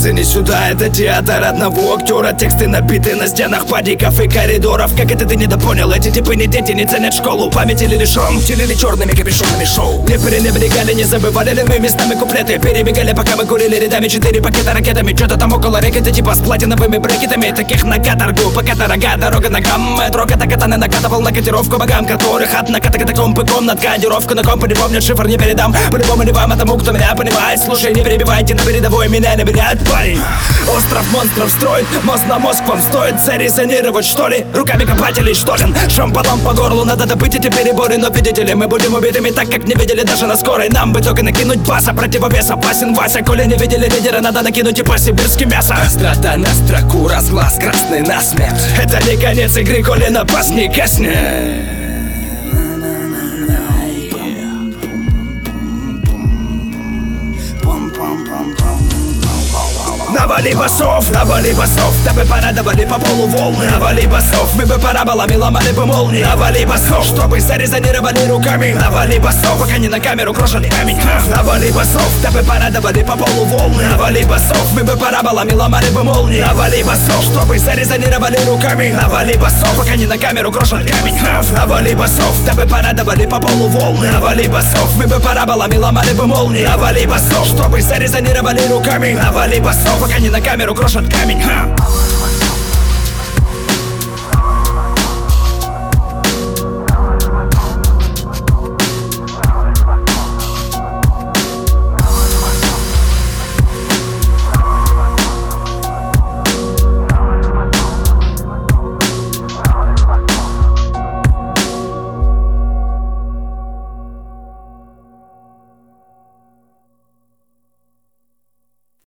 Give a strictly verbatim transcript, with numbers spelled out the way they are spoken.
не сюда, это театр одного актера. Тексты набиты на стенах падиков и коридоров. Как это ты недопонял? Эти типы не дети, не ценят школу. Память или лишен, телили черными капюшонами шоу. Не пренебрегали, не забывали ли мы местами куплеты. Перебегали, пока мы курили рядами четыре пакета ракетами. Что-то там около рэкета, типа с платиновыми брекетами. Таких на каторгу, пока дорога дорога ногам. Метро ката-катаны накатывал на котировку богам, которых от наката катакомбы комнат. Кодировку на комп не помнят, шифр не передам. По-любому не вам, а тому, кто меня понимает. Слушай, не перебивайте, на передовой меня набирает парень. Остров монстров строит, мост на мозг вам стоит. Зарезонировать что ли? Руками копателей штолен. Шампаном по горлу, надо добыть эти переборы. Но видите ли, мы будем убитыми так, как не видели даже на скорой. Нам бы только накинуть баса, противовес опасен Вася. Коли не видели лидера, надо накинуть и по-сибирски мясо. Острота на строку, разглаз красный на смерть. Это не конец игры, коли напас не каснет. Навали басов, навали басов, да бы порадовали по полу волны. Навали басов, мы бы параболами ломали бы молнии. Навали басов, чтобы зарезонировали руками. Навали басов, пока не на камеру крошили камень. Навали басов, да бы порадовали по полу волны. Навали басов, мы бы параболами ломали бы молнии. Навали басов, чтобы зарезонировали руками. Навали басов, пока не на камеру крошили камень. Навали басов, да бы порадовали по полу волны. Навали басов, мы бы параболами ломали бы молнии. Навали басов, чтобы зарезонировали руками. Навали басов, пока не на камеру крошат камень.